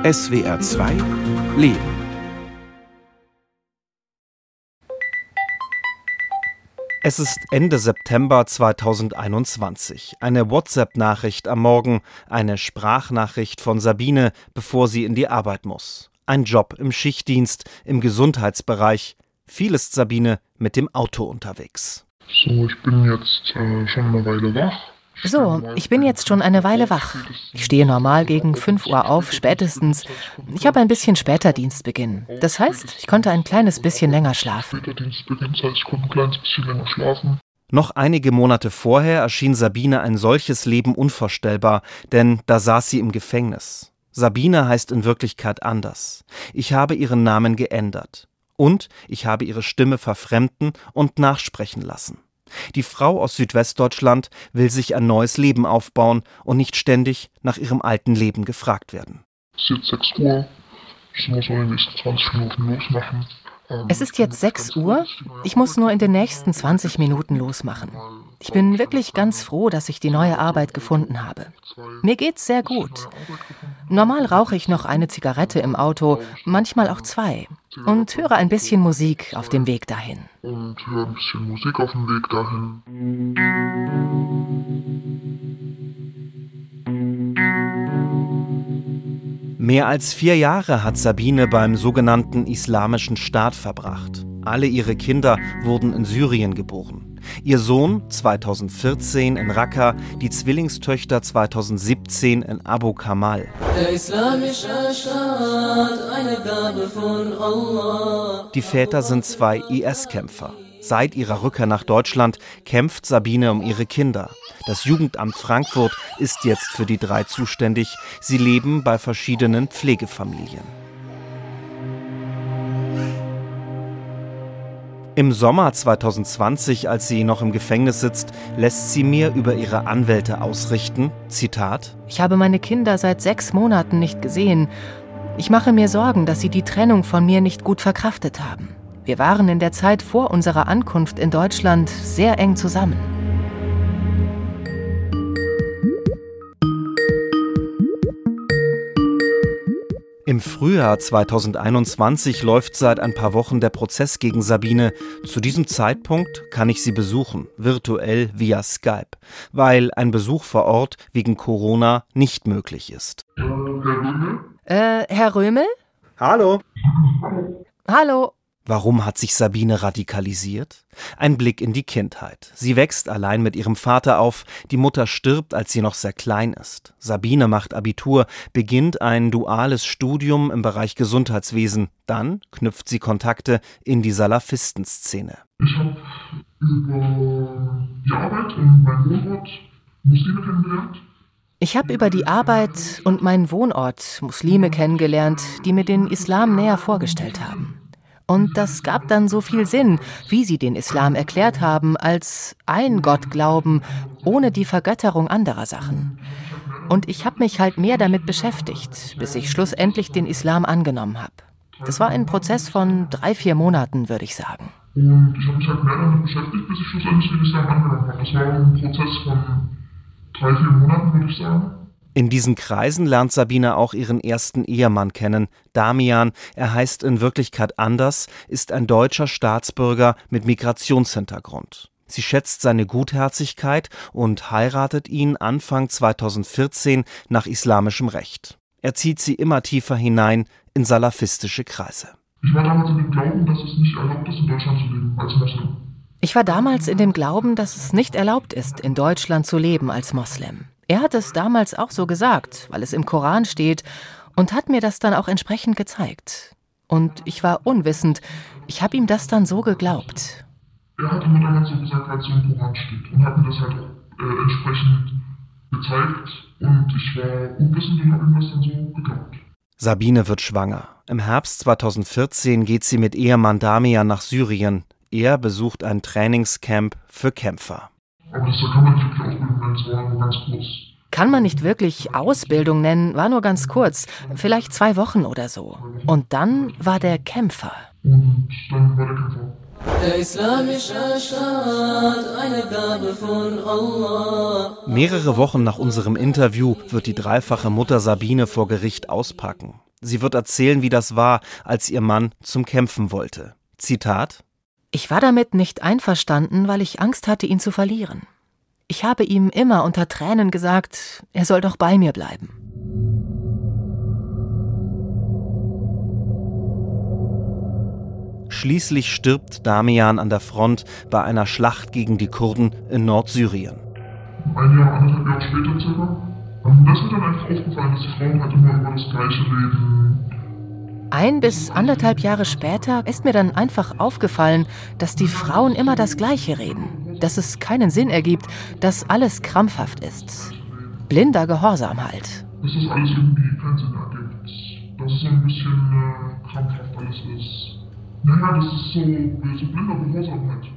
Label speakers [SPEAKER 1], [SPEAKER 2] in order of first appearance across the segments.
[SPEAKER 1] SWR 2 Leben. Es ist Ende September 2021. Eine WhatsApp-Nachricht am Morgen, eine Sprachnachricht von Sabine, bevor sie in die Arbeit muss. Ein Job im Schichtdienst, im Gesundheitsbereich. Viel ist Sabine mit dem Auto unterwegs.
[SPEAKER 2] Ich bin jetzt schon eine Weile wach.
[SPEAKER 3] Ich stehe normal gegen 5 Uhr auf, spätestens. Ich habe ein bisschen später Dienstbeginn. Das heißt, ich konnte ein kleines bisschen länger schlafen.
[SPEAKER 1] Noch einige Monate vorher erschien Sabine ein solches Leben unvorstellbar, denn da saß sie im Gefängnis. Sabine heißt in Wirklichkeit anders. Ich habe ihren Namen geändert. Und ich habe ihre Stimme verfremden und nachsprechen lassen. Die Frau aus Südwestdeutschland will sich ein neues Leben aufbauen und nicht ständig nach ihrem alten Leben gefragt werden.
[SPEAKER 2] Es ist jetzt 6 Uhr. Ich muss in den nächsten 20 Minuten losmachen.
[SPEAKER 3] Es ist jetzt 6 Uhr. Ich muss nur in den nächsten 20 Minuten losmachen. Ich bin wirklich ganz froh, dass ich die neue Arbeit gefunden habe. Mir geht's sehr gut. Normal rauche ich noch eine Zigarette im Auto, manchmal auch 2. Und höre ein bisschen Musik auf dem Weg dahin.
[SPEAKER 1] Mehr als 4 Jahre hat Sabine beim sogenannten Islamischen Staat verbracht. Alle ihre Kinder wurden in Syrien geboren. Ihr Sohn 2014 in Raqqa, die Zwillingstöchter 2017 in Abu Kamal.
[SPEAKER 4] Der islamische Staat, eine Gabe von Allah.
[SPEAKER 1] Die Väter sind 2 IS-Kämpfer. Seit ihrer Rückkehr nach Deutschland kämpft Sabine um ihre Kinder. Das Jugendamt Frankfurt ist jetzt für die 3 zuständig. Sie leben bei verschiedenen Pflegefamilien. Im Sommer 2020, als sie noch im Gefängnis sitzt, lässt sie mir über ihre Anwälte ausrichten, Zitat:
[SPEAKER 3] Ich habe meine Kinder seit 6 Monaten nicht gesehen. Ich mache mir Sorgen, dass sie die Trennung von mir nicht gut verkraftet haben. Wir waren in der Zeit vor unserer Ankunft in Deutschland sehr eng zusammen.
[SPEAKER 1] Im Frühjahr 2021 läuft seit ein paar Wochen der Prozess gegen Sabine. Zu diesem Zeitpunkt kann ich sie besuchen, virtuell via Skype, weil ein Besuch vor Ort wegen Corona nicht möglich ist.
[SPEAKER 3] Herr Römel?
[SPEAKER 1] Hallo.
[SPEAKER 3] Hallo.
[SPEAKER 1] Warum hat sich Sabine radikalisiert? Ein Blick in die Kindheit. Sie wächst allein mit ihrem Vater auf. Die Mutter stirbt, als sie noch sehr klein ist. Sabine macht Abitur, beginnt ein duales Studium im Bereich Gesundheitswesen. Dann knüpft sie Kontakte in die Salafistenszene.
[SPEAKER 2] Ich habe über die Arbeit und mein Wohnort Muslime kennengelernt.
[SPEAKER 3] Ich habe über die Arbeit und meinen Wohnort Muslime kennengelernt, die mir den Islam näher vorgestellt haben. Und das gab dann so viel Sinn, wie sie den Islam erklärt haben, als ein Gott glauben, ohne die Vergötterung anderer Sachen. Und ich habe mich halt mehr damit beschäftigt, bis ich schlussendlich den Islam angenommen habe. Das war ein Prozess von 3-4 Monaten, würde ich sagen.
[SPEAKER 2] Und ich habe mich halt mehr damit beschäftigt, bis ich schlussendlich den Islam angenommen habe. Das war ein Prozess von 3-4 Monaten, würde ich sagen.
[SPEAKER 1] In diesen Kreisen lernt Sabine auch ihren ersten Ehemann kennen, Damian. Er heißt in Wirklichkeit anders, ist ein deutscher Staatsbürger mit Migrationshintergrund. Sie schätzt seine Gutherzigkeit und heiratet ihn Anfang 2014 nach islamischem Recht. Er zieht sie immer tiefer hinein in salafistische Kreise.
[SPEAKER 2] Ich war damals in dem Glauben, dass es nicht erlaubt ist, in Deutschland zu leben als Moslem.
[SPEAKER 3] Ich war damals in dem Glauben, dass es nicht erlaubt ist, in Deutschland zu leben als Moslem. Er hat es damals auch so gesagt, weil es im Koran steht, und hat mir das dann auch entsprechend gezeigt. Und ich war unwissend, ich habe ihm das dann so geglaubt.
[SPEAKER 2] Er hat mir damals so gesagt, weil es im Koran steht, und hat mir das halt auch entsprechend gezeigt, und ich war unwissend und habe ihm das dann so geglaubt.
[SPEAKER 1] Sabine wird schwanger. Im Herbst 2014 geht sie mit Ehemann Damian nach Syrien. Er besucht ein Trainingscamp für Kämpfer.
[SPEAKER 2] Aber das kann man nicht wirklich Ausbildung nennen, es war nur ganz kurz.
[SPEAKER 3] Kann man nicht wirklich Ausbildung nennen, war nur ganz kurz, vielleicht 2 Wochen oder so. Und dann war der Kämpfer.
[SPEAKER 2] Und dann war der Kämpfer.
[SPEAKER 4] Der islamische Staat, eine Gabe von Allah.
[SPEAKER 1] Mehrere Wochen nach unserem Interview wird die dreifache Mutter Sabine vor Gericht auspacken. Sie wird erzählen, wie das war, als ihr Mann zum Kämpfen wollte. Zitat:
[SPEAKER 3] Ich war damit nicht einverstanden, weil ich Angst hatte, ihn zu verlieren. Ich habe ihm immer unter Tränen gesagt, er soll doch bei mir bleiben.
[SPEAKER 1] Schließlich stirbt Damian an der Front bei einer Schlacht gegen die Kurden in Nordsyrien.
[SPEAKER 2] Ein Jahr, 1,5 Jahre später circa. Und das ist mir dann einfach aufgefallen, dass die Frauen halt immer über das Gleiche reden.
[SPEAKER 3] 1 bis 1,5 Jahre später ist mir dann einfach aufgefallen, dass die Frauen immer das Gleiche reden, dass es keinen Sinn ergibt, dass alles krampfhaft ist. Blinder Gehorsam halt.
[SPEAKER 2] Dass das alles irgendwie keinen Sinn ergibt. Dass es so ein bisschen krampfhaft alles ist. Naja, das ist so blinder Gehorsam halt.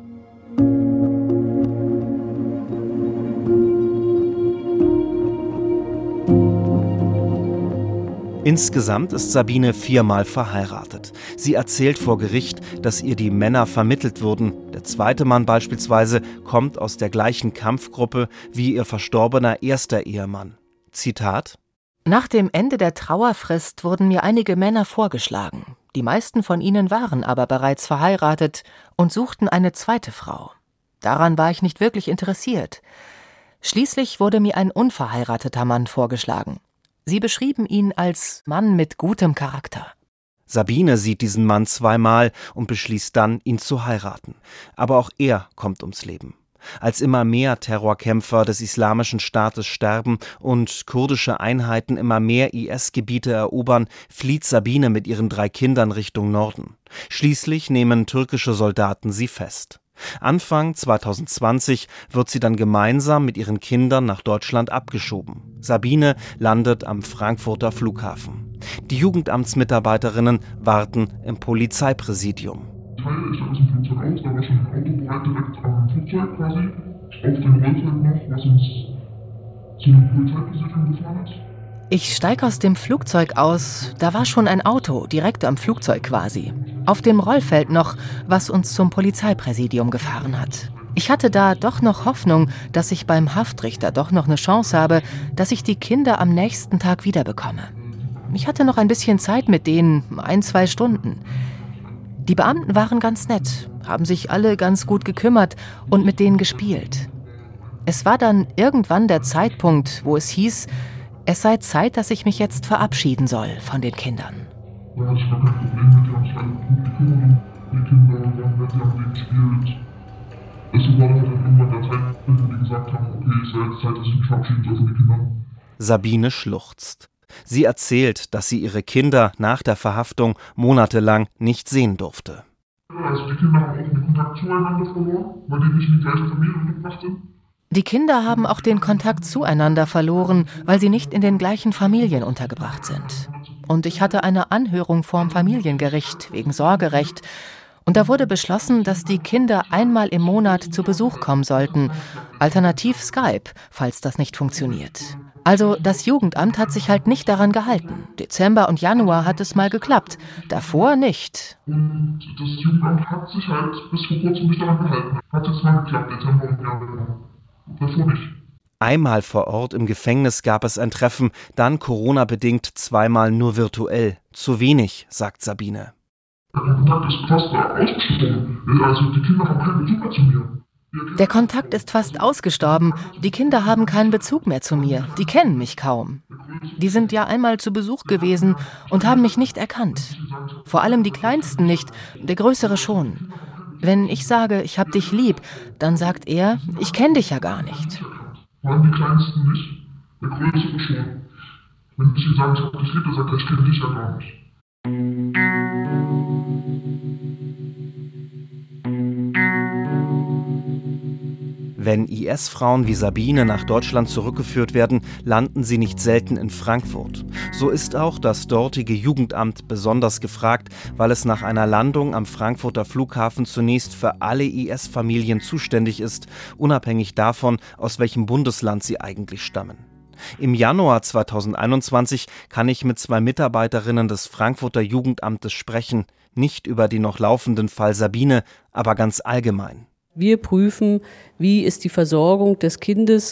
[SPEAKER 1] Insgesamt ist Sabine 4-mal verheiratet. Sie erzählt vor Gericht, dass ihr die Männer vermittelt wurden. Der zweite Mann beispielsweise kommt aus der gleichen Kampfgruppe wie ihr verstorbener erster Ehemann. Zitat:
[SPEAKER 3] Nach dem Ende der Trauerfrist wurden mir einige Männer vorgeschlagen. Die meisten von ihnen waren aber bereits verheiratet und suchten eine zweite Frau. Daran war ich nicht wirklich interessiert. Schließlich wurde mir ein unverheirateter Mann vorgeschlagen. Sie beschrieben ihn als Mann mit gutem Charakter.
[SPEAKER 1] Sabine sieht diesen Mann 2-mal und beschließt dann, ihn zu heiraten. Aber auch er kommt ums Leben. Als immer mehr Terrorkämpfer des Islamischen Staates sterben und kurdische Einheiten immer mehr IS-Gebiete erobern, flieht Sabine mit ihren 3 Kindern Richtung Norden. Schließlich nehmen türkische Soldaten sie fest. Anfang 2020 wird sie dann gemeinsam mit ihren Kindern nach Deutschland abgeschoben. Sabine landet am Frankfurter Flughafen. Die Jugendamtsmitarbeiterinnen warten im Polizeipräsidium.
[SPEAKER 2] Ich steige aus dem Flugzeug aus, da war schon ein Auto bereit direkt am Flugzeug quasi, auf dem Rollfeld noch, was uns zu dem Polizeipräsidium gefahren ist.
[SPEAKER 3] Ich steige aus dem Flugzeug aus, da war schon ein Auto, direkt am Flugzeug quasi. Auf dem Rollfeld noch, was uns zum Polizeipräsidium gefahren hat. Ich hatte da doch noch Hoffnung, dass ich beim Haftrichter doch noch eine Chance habe, dass ich die Kinder am nächsten Tag wiederbekomme. Ich hatte noch ein bisschen Zeit mit denen, 1-2 Stunden. Die Beamten waren ganz nett, haben sich alle ganz gut gekümmert und mit denen gespielt. Es war dann irgendwann der Zeitpunkt, wo es hieß, es sei Zeit, dass ich mich jetzt verabschieden soll von den Kindern.
[SPEAKER 2] Da hatte ich gar kein Problem mit, die haben sich alle gut gekümmert, die Kinder waren nett, die haben mit denen gespielt. Es war dann irgendwann der Zeitpunkt, wo die gesagt haben, okay, es sei jetzt Zeit, dass ich mich verabschieden soll von den Kindern.
[SPEAKER 1] Sabine schluchzt. Sie erzählt, dass sie ihre Kinder nach der Verhaftung monatelang nicht sehen durfte.
[SPEAKER 2] Also die Kinder haben auch den Kontakt zueinander verloren, weil die nicht in die gleiche Familie untergebracht sind.
[SPEAKER 3] Die Kinder haben auch den Kontakt zueinander verloren, weil sie nicht in den gleichen Familien untergebracht sind. Und ich hatte eine Anhörung vorm Familiengericht wegen Sorgerecht. Und da wurde beschlossen, dass die Kinder einmal im Monat zu Besuch kommen sollten, alternativ Skype, falls das nicht funktioniert. Also das Jugendamt hat sich halt nicht daran gehalten. Dezember und Januar hat es mal geklappt, davor nicht.
[SPEAKER 2] Und das Jugendamt hat sich halt bis vor kurzem nicht daran gehalten. Hat jetzt mal geklappt, Dezember und Januar. Davor nicht.
[SPEAKER 1] Einmal vor Ort im Gefängnis gab es ein Treffen, dann Corona-bedingt 2-mal nur virtuell. Zu wenig, sagt Sabine.
[SPEAKER 2] Der Kontakt ist fast ausgestorben. Also die Kinder haben keinen Bezug mehr zu mir.
[SPEAKER 3] Der Kontakt ist fast ausgestorben. Die Kinder haben keinen Bezug mehr zu mir. Die kennen mich kaum. Die sind ja einmal zu Besuch gewesen und haben mich nicht erkannt. Vor allem die Kleinsten nicht, der Größere schon. Wenn ich sage, ich hab dich lieb, dann sagt er, ich kenne dich ja gar nicht.
[SPEAKER 2] Vor allem die Kleinsten nicht, der Größere schon. Wenn ich ihm sage, ich hab dich lieb, dann sagt er, ich kenne dich ja gar nicht.
[SPEAKER 1] Wenn IS-Frauen wie Sabine nach Deutschland zurückgeführt werden, landen sie nicht selten in Frankfurt. So ist auch das dortige Jugendamt besonders gefragt, weil es nach einer Landung am Frankfurter Flughafen zunächst für alle IS-Familien zuständig ist, unabhängig davon, aus welchem Bundesland sie eigentlich stammen. Im Januar 2021 kann ich mit 2 Mitarbeiterinnen des Frankfurter Jugendamtes sprechen, nicht über den noch laufenden Fall Sabine, aber ganz allgemein.
[SPEAKER 5] Wir prüfen, wie ist die Versorgung des Kindes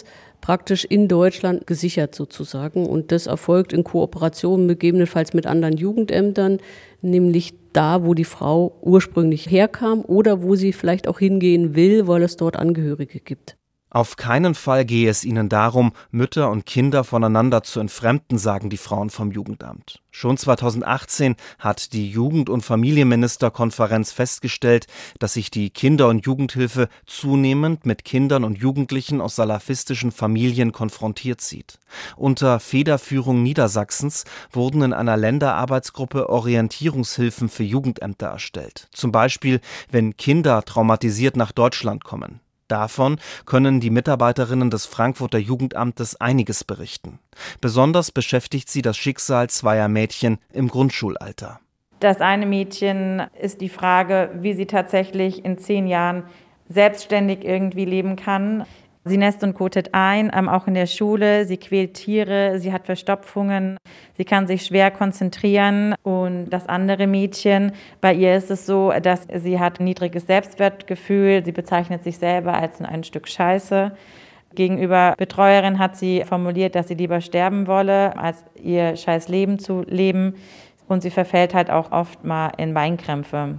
[SPEAKER 5] praktisch in Deutschland gesichert sozusagen. Und das erfolgt in Kooperation gegebenenfalls mit anderen Jugendämtern, nämlich da, wo die Frau ursprünglich herkam oder wo sie vielleicht auch hingehen will, weil es dort Angehörige gibt.
[SPEAKER 1] Auf keinen Fall gehe es ihnen darum, Mütter und Kinder voneinander zu entfremden, sagen die Frauen vom Jugendamt. Schon 2018 hat die Jugend- und Familienministerkonferenz festgestellt, dass sich die Kinder- und Jugendhilfe zunehmend mit Kindern und Jugendlichen aus salafistischen Familien konfrontiert sieht. Unter Federführung Niedersachsens wurden in einer Länderarbeitsgruppe Orientierungshilfen für Jugendämter erstellt. Zum Beispiel, wenn Kinder traumatisiert nach Deutschland kommen. Davon können die Mitarbeiterinnen des Frankfurter Jugendamtes einiges berichten. Besonders beschäftigt sie das Schicksal zweier Mädchen im Grundschulalter.
[SPEAKER 6] Das eine Mädchen ist die Frage, wie sie tatsächlich in 10 Jahren selbstständig irgendwie leben kann. Sie nässt und kotet ein, auch in der Schule. Sie quält Tiere, sie hat Verstopfungen, sie kann sich schwer konzentrieren. Und das andere Mädchen, bei ihr ist es so, dass sie hat ein niedriges Selbstwertgefühl. Sie bezeichnet sich selber als ein Stück Scheiße. Gegenüber Betreuerin hat sie formuliert, dass sie lieber sterben wolle, als ihr scheiß Leben zu leben. Und sie verfällt halt auch oft mal in Weinkrämpfe.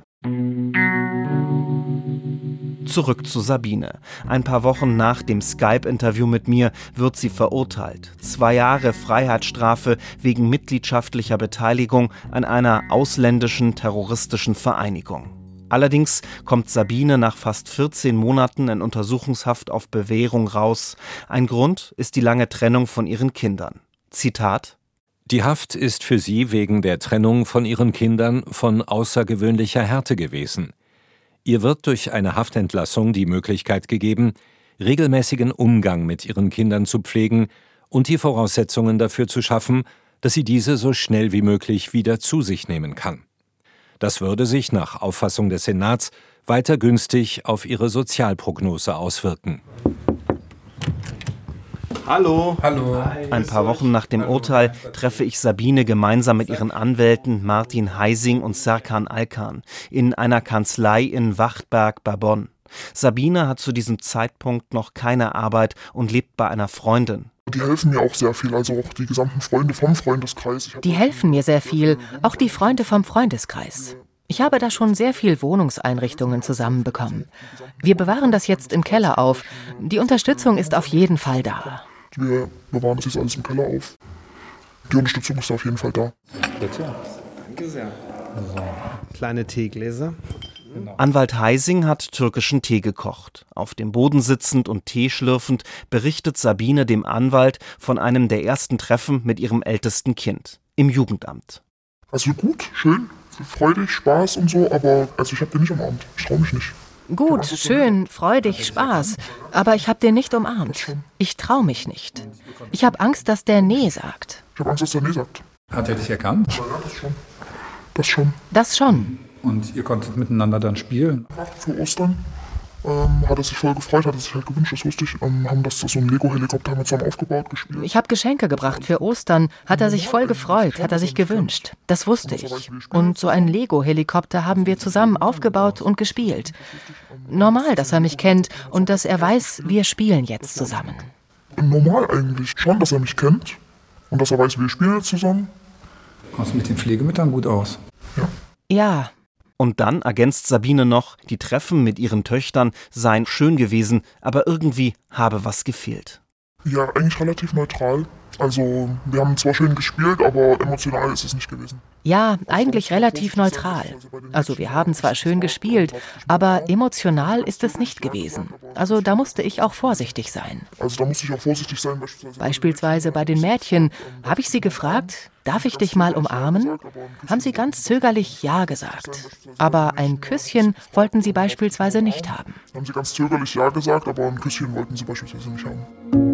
[SPEAKER 1] Zurück zu Sabine. Ein paar Wochen nach dem Skype-Interview mit mir wird sie verurteilt. 2 Jahre Freiheitsstrafe wegen mitgliedschaftlicher Beteiligung an einer ausländischen terroristischen Vereinigung. Allerdings kommt Sabine nach fast 14 Monaten in Untersuchungshaft auf Bewährung raus. Ein Grund ist die lange Trennung von ihren Kindern. Zitat:
[SPEAKER 7] Die Haft ist für sie wegen der Trennung von ihren Kindern von außergewöhnlicher Härte gewesen. Ihr wird durch eine Haftentlassung die Möglichkeit gegeben, regelmäßigen Umgang mit ihren Kindern zu pflegen und die Voraussetzungen dafür zu schaffen, dass sie diese so schnell wie möglich wieder zu sich nehmen kann. Das würde sich nach Auffassung des Senats weiter günstig auf ihre Sozialprognose auswirken.
[SPEAKER 1] Hallo. Ein paar Wochen nach dem Urteil treffe ich Sabine gemeinsam mit ihren Anwälten Martin Heising und Serkan Alkan in einer Kanzlei in Wachtberg bei Bonn. Sabine hat zu diesem Zeitpunkt noch keine Arbeit und lebt bei einer Freundin.
[SPEAKER 2] Die helfen mir auch sehr viel, also auch die gesamten Freunde vom Freundeskreis.
[SPEAKER 3] Die helfen mir sehr viel, auch die Freunde vom Freundeskreis. Ich habe da schon sehr viel Wohnungseinrichtungen zusammenbekommen. Wir bewahren das jetzt im Keller auf. Die Unterstützung ist auf jeden Fall da.
[SPEAKER 2] Wir bewahren das jetzt alles im Keller auf. Die Unterstützung ist auf jeden Fall da.
[SPEAKER 8] Bitte. Danke sehr. So. Kleine Teegläser. Genau.
[SPEAKER 1] Anwalt Heising hat türkischen Tee gekocht. Auf dem Boden sitzend und Tee schlürfend berichtet Sabine dem Anwalt von einem der ersten Treffen mit ihrem ältesten Kind im Jugendamt.
[SPEAKER 2] Also gut, schön, freudig, Spaß und so, aber also ich habe den nicht umarmt. Ich traue mich nicht.
[SPEAKER 3] Gut, schön, freudig, Spaß. Aber ich habe den nicht umarmt. Ich traue mich nicht. Ich habe Angst, dass der Nee sagt.
[SPEAKER 2] Ich habe Angst, dass der Nee sagt.
[SPEAKER 8] Hat er dich erkannt?
[SPEAKER 2] Ja, das schon. Das schon.
[SPEAKER 3] Das schon.
[SPEAKER 8] Und ihr konntet miteinander dann spielen?
[SPEAKER 2] Für Ostern hat er sich voll gefreut, hat er sich halt gewünscht, das wusste ich. Haben das so einen Lego-Helikopter haben wir zusammen aufgebaut, gespielt.
[SPEAKER 3] Ich habe Geschenke gebracht für Ostern, hat er sich voll gefreut, hat er sich gewünscht. Das wusste ich. Und so einen Lego-Helikopter haben wir zusammen aufgebaut und gespielt. Normal, dass er mich kennt und dass er weiß, wir spielen jetzt zusammen.
[SPEAKER 2] Normal eigentlich. Schon, dass er mich kennt und dass er weiß, wir spielen jetzt zusammen.
[SPEAKER 8] Kommst du mit den Pflegemüttern gut aus?
[SPEAKER 2] Ja.
[SPEAKER 3] Ja.
[SPEAKER 1] Und dann ergänzt Sabine noch, die Treffen mit ihren Töchtern seien schön gewesen, aber irgendwie habe was gefehlt.
[SPEAKER 2] Ja, eigentlich relativ neutral. Also wir haben zwar schön gespielt, aber emotional ist es nicht gewesen.
[SPEAKER 3] Ja, eigentlich relativ neutral. Also wir haben zwar schön gespielt, aber emotional ist es nicht gewesen. Also da musste ich auch vorsichtig sein. Beispielsweise bei den Mädchen habe ich sie gefragt, darf ich dich mal umarmen? Haben sie ganz zögerlich Ja gesagt. Aber ein Küsschen wollten sie beispielsweise nicht haben.
[SPEAKER 2] Haben sie ganz zögerlich Ja gesagt, aber ein Küsschen wollten sie beispielsweise nicht haben.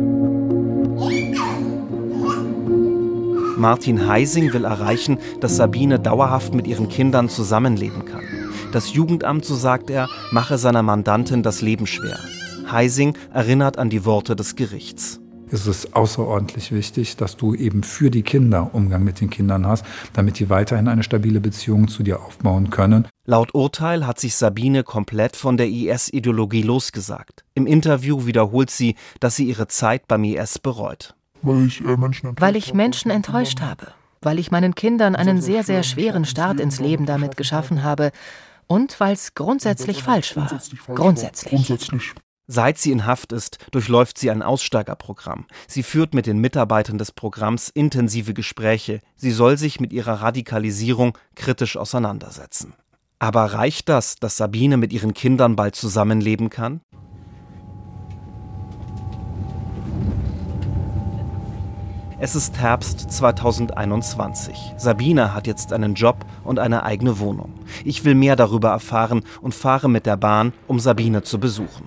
[SPEAKER 1] Martin Heising will erreichen, dass Sabine dauerhaft mit ihren Kindern zusammenleben kann. Das Jugendamt, so sagt er, mache seiner Mandantin das Leben schwer. Heising erinnert an die Worte des Gerichts.
[SPEAKER 8] ist es außerordentlich wichtig, dass du eben für die Kinder Umgang mit den Kindern hast, damit die weiterhin eine stabile Beziehung zu dir aufbauen können.
[SPEAKER 1] Laut Urteil hat sich Sabine komplett von der IS-Ideologie losgesagt. Im Interview wiederholt sie, dass sie ihre Zeit beim IS bereut.
[SPEAKER 3] Weil ich Menschen enttäuscht habe. Weil ich meinen Kindern einen sehr, sehr schweren Start ins Leben damit geschaffen habe. Und weil es grundsätzlich falsch war. Grundsätzlich.
[SPEAKER 1] Seit sie in Haft ist, durchläuft sie ein Aussteigerprogramm. Sie führt mit den Mitarbeitern des Programms intensive Gespräche. Sie soll sich mit ihrer Radikalisierung kritisch auseinandersetzen. Aber reicht das, dass Sabine mit ihren Kindern bald zusammenleben kann? Es ist Herbst 2021. Sabine hat jetzt einen Job und eine eigene Wohnung. Ich will mehr darüber erfahren und fahre mit der Bahn, um Sabine zu besuchen.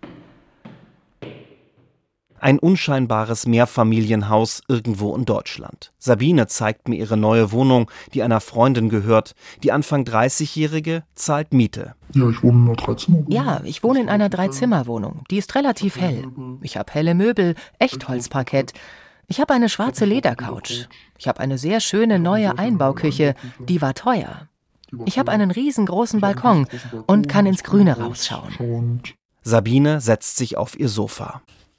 [SPEAKER 1] Ein unscheinbares Mehrfamilienhaus irgendwo in Deutschland. Sabine zeigt mir ihre neue Wohnung, die einer Freundin gehört. Die Anfang 30-Jährige zahlt Miete.
[SPEAKER 2] Ja, ich wohne in einer Dreizimmerwohnung.
[SPEAKER 3] Ja, ich wohne in einer Dreizimmerwohnung. Die ist relativ hell. Ich habe helle Möbel, Echtholzparkett. Ich habe eine schwarze Ledercouch. Ich habe eine sehr schöne neue Einbauküche. Die war teuer. Ich habe einen riesengroßen Balkon und kann ins Grüne rausschauen.
[SPEAKER 1] Sabine setzt sich auf ihr Sofa.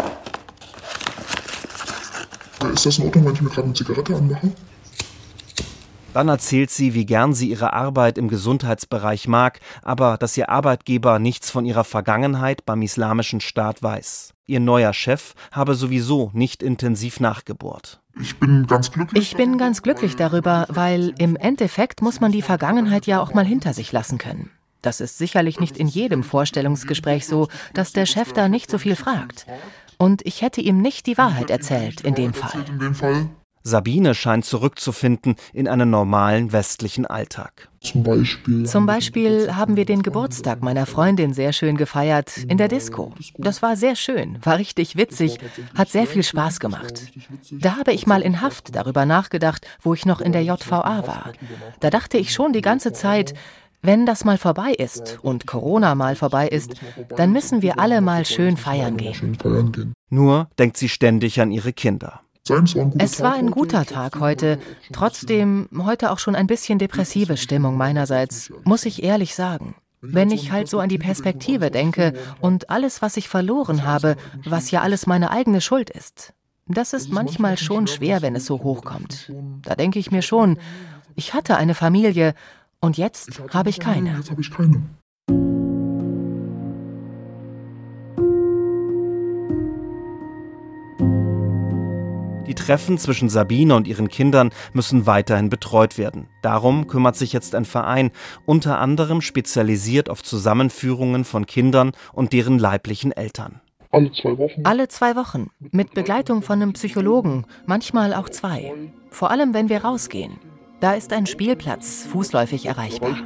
[SPEAKER 2] Ist das in Ordnung, wenn ich mir gerade eine Zigarette anmache?
[SPEAKER 1] Dann erzählt sie, wie gern sie ihre Arbeit im Gesundheitsbereich mag, aber dass ihr Arbeitgeber nichts von ihrer Vergangenheit beim Islamischen Staat weiß. Ihr neuer Chef habe sowieso nicht intensiv nachgebohrt.
[SPEAKER 2] Ich bin ganz
[SPEAKER 3] glücklich darüber, weil im Endeffekt muss man die Vergangenheit ja auch mal hinter sich lassen können. Das ist sicherlich nicht in jedem Vorstellungsgespräch so, dass der Chef da nicht so viel fragt. Und ich hätte ihm nicht die Wahrheit erzählt in dem Fall.
[SPEAKER 1] Sabine scheint zurückzufinden in einen normalen westlichen Alltag.
[SPEAKER 3] Zum Beispiel haben wir den Geburtstag meiner Freundin sehr schön gefeiert in der Disco. Das war sehr schön, war richtig witzig, hat sehr viel Spaß gemacht. Da habe ich mal in Haft darüber nachgedacht, wo ich noch in der JVA war. Da dachte ich schon die ganze Zeit, wenn das mal vorbei ist und Corona mal vorbei ist, dann müssen wir alle mal schön feiern gehen.
[SPEAKER 1] Nur denkt sie ständig an ihre Kinder.
[SPEAKER 3] Es war ein guter Tag heute, trotzdem heute auch schon ein bisschen depressive Stimmung meinerseits, muss ich ehrlich sagen. Wenn ich halt so an die Perspektive denke und alles, was ich verloren habe, was ja alles meine eigene Schuld ist, das ist manchmal schon schwer, wenn es so hochkommt. Da denke ich mir schon, ich hatte eine Familie, und jetzt habe ich keine.
[SPEAKER 1] Die Treffen zwischen Sabine und ihren Kindern müssen weiterhin betreut werden. Darum kümmert sich jetzt ein Verein, unter anderem spezialisiert auf Zusammenführungen von Kindern und deren leiblichen Eltern.
[SPEAKER 3] Alle 2 Wochen. Mit Begleitung von einem Psychologen, manchmal auch 2. Vor allem, wenn wir rausgehen. Da ist ein Spielplatz, fußläufig erreichbar.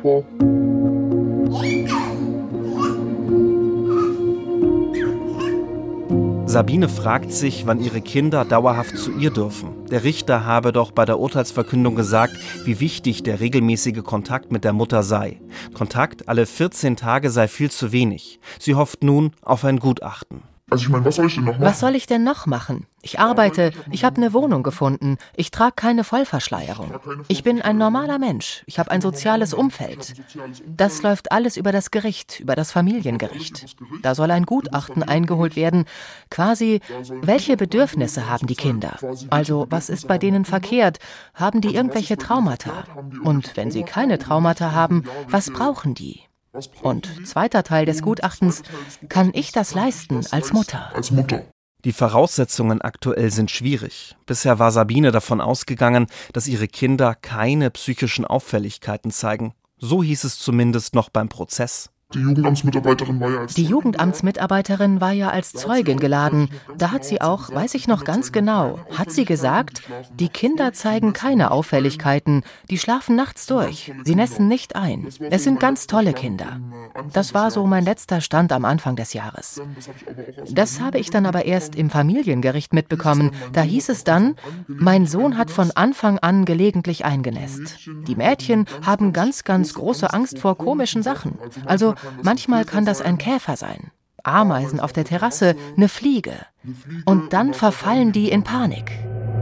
[SPEAKER 1] Sabine fragt sich, wann ihre Kinder dauerhaft zu ihr dürfen. Der Richter habe doch bei der Urteilsverkündung gesagt, wie wichtig der regelmäßige Kontakt mit der Mutter sei. Kontakt alle 14 Tage sei viel zu wenig. Sie hofft nun auf ein Gutachten.
[SPEAKER 2] Also ich meine, was soll ich denn noch machen?
[SPEAKER 3] Was soll ich denn noch machen? Ich arbeite, ich habe eine Wohnung gefunden, ich trage keine Vollverschleierung. Ich bin ein normaler Mensch, ich habe ein soziales Umfeld. Das läuft alles über das Gericht, über das Familiengericht. Da soll ein Gutachten eingeholt werden, quasi, welche Bedürfnisse haben die Kinder? Also, was ist bei denen verkehrt? Haben die irgendwelche Traumata? Und wenn sie keine Traumata haben, was brauchen die? Und zweiter Teil des Gutachtens, kann ich das leisten als Mutter?
[SPEAKER 1] Die Voraussetzungen aktuell sind schwierig. Bisher war Sabine davon ausgegangen, dass ihre Kinder keine psychischen Auffälligkeiten zeigen. So hieß es zumindest noch beim Prozess.
[SPEAKER 2] Die Jugendamtsmitarbeiterin
[SPEAKER 3] war ja als Zeugin geladen. Da hat sie auch, weiß ich noch ganz genau, hat sie gesagt, die Kinder zeigen keine Auffälligkeiten, die schlafen nachts durch, sie nässen nicht ein. Es sind ganz tolle Kinder. Das war so mein letzter Stand am Anfang des Jahres. Das habe ich dann aber erst im Familiengericht mitbekommen. Da hieß es dann, mein Sohn hat von Anfang an gelegentlich eingenässt. Die Mädchen haben ganz, ganz große Angst vor komischen Sachen. Also manchmal kann das ein Käfer sein. Ameisen auf der Terrasse, eine Fliege. Und dann verfallen die in Panik.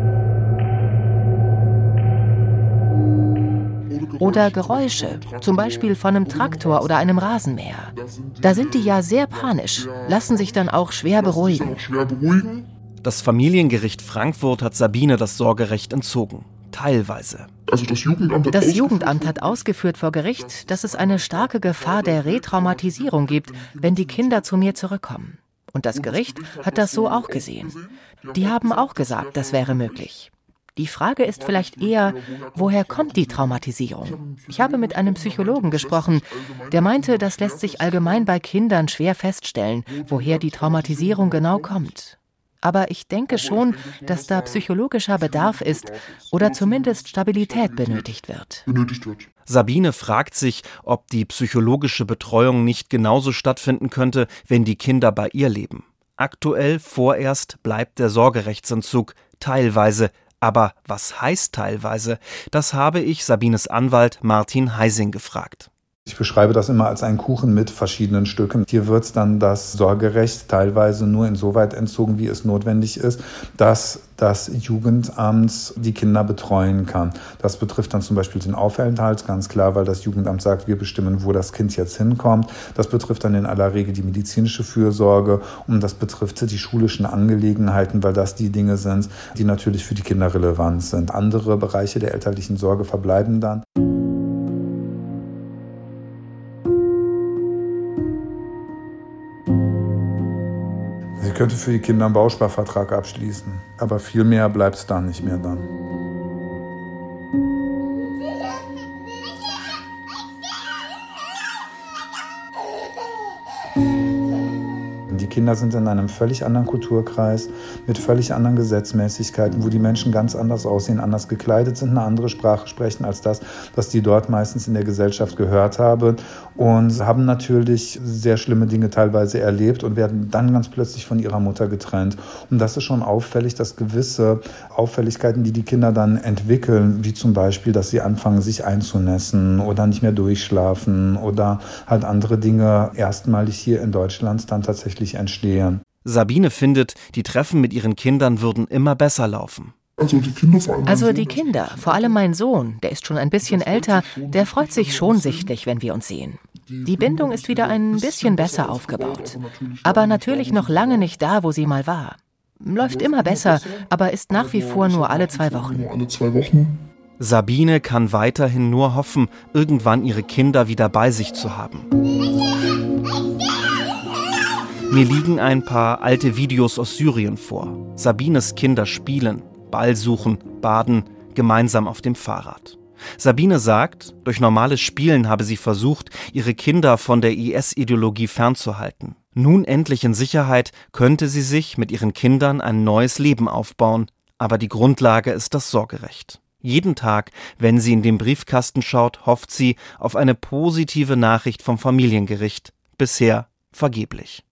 [SPEAKER 3] Oder Geräusche, zum Beispiel von einem Traktor oder einem Rasenmäher. Da sind die ja sehr panisch, lassen sich dann auch schwer beruhigen.
[SPEAKER 1] Das Familiengericht Frankfurt hat Sabine das Sorgerecht entzogen. Teilweise.
[SPEAKER 2] Also
[SPEAKER 3] das Jugendamt hat ausgeführt vor Gericht, dass es eine starke Gefahr der Retraumatisierung gibt, wenn die Kinder zu mir zurückkommen. Und das Gericht hat das so auch gesehen. Die haben auch gesagt, das wäre möglich. Die Frage ist vielleicht eher, woher kommt die Traumatisierung? Ich habe mit einem Psychologen gesprochen, der meinte, das lässt sich allgemein bei Kindern schwer feststellen, woher die Traumatisierung genau kommt. Aber ich denke schon, dass da psychologischer Bedarf ist oder zumindest Stabilität benötigt wird.
[SPEAKER 1] Sabine fragt sich, ob die psychologische Betreuung nicht genauso stattfinden könnte, wenn die Kinder bei ihr leben. Aktuell vorerst bleibt der Sorgerechtsentzug teilweise. Aber was heißt teilweise? Das habe ich Sabines Anwalt Martin Heising gefragt.
[SPEAKER 8] Ich beschreibe das immer als einen Kuchen mit verschiedenen Stücken. Hier wird dann das Sorgerecht teilweise nur insoweit entzogen, wie es notwendig ist, dass das Jugendamt die Kinder betreuen kann. Das betrifft dann zum Beispiel den Aufenthalt, ganz klar, weil das Jugendamt sagt, wir bestimmen, wo das Kind jetzt hinkommt. Das betrifft dann in aller Regel die medizinische Fürsorge und das betrifft die schulischen Angelegenheiten, weil das die Dinge sind, die natürlich für die Kinder relevant sind. Andere Bereiche der elterlichen Sorge verbleiben dann. Sie könnte für die Kinder einen Bausparvertrag abschließen, aber viel mehr bleibt es da nicht mehr dann. Die Kinder sind in einem völlig anderen Kulturkreis, mit völlig anderen Gesetzmäßigkeiten, wo die Menschen ganz anders aussehen, anders gekleidet sind, eine andere Sprache sprechen als das, was die dort meistens in der Gesellschaft gehört haben und haben natürlich sehr schlimme Dinge teilweise erlebt und werden dann ganz plötzlich von ihrer Mutter getrennt. Und das ist schon auffällig, dass gewisse Auffälligkeiten, die die Kinder dann entwickeln, wie zum Beispiel, dass sie anfangen, sich einzunässen oder nicht mehr durchschlafen oder halt andere Dinge erstmalig hier in Deutschland dann tatsächlich entstehen.
[SPEAKER 1] Sabine findet, die Treffen mit ihren Kindern würden immer besser laufen.
[SPEAKER 3] Also die Kinder, vor allem mein Sohn, der ist schon ein bisschen älter, der freut sich schon sichtlich, wenn wir uns sehen. Die Bindung ist wieder ein bisschen besser aufgebaut. Aber natürlich noch lange nicht da, wo sie mal war. Läuft immer besser, aber ist nach wie vor nur alle 2 Wochen.
[SPEAKER 1] Sabine kann weiterhin nur hoffen, irgendwann ihre Kinder wieder bei sich zu haben. Mir liegen ein paar alte Videos aus Syrien vor. Sabines Kinder spielen, Ball suchen, baden, gemeinsam auf dem Fahrrad. Sabine sagt, durch normales Spielen habe sie versucht, ihre Kinder von der IS-Ideologie fernzuhalten. Nun endlich in Sicherheit könnte sie sich mit ihren Kindern ein neues Leben aufbauen. Aber die Grundlage ist das Sorgerecht. Jeden Tag, wenn sie in den Briefkasten schaut, hofft sie auf eine positive Nachricht vom Familiengericht. Bisher vergeblich.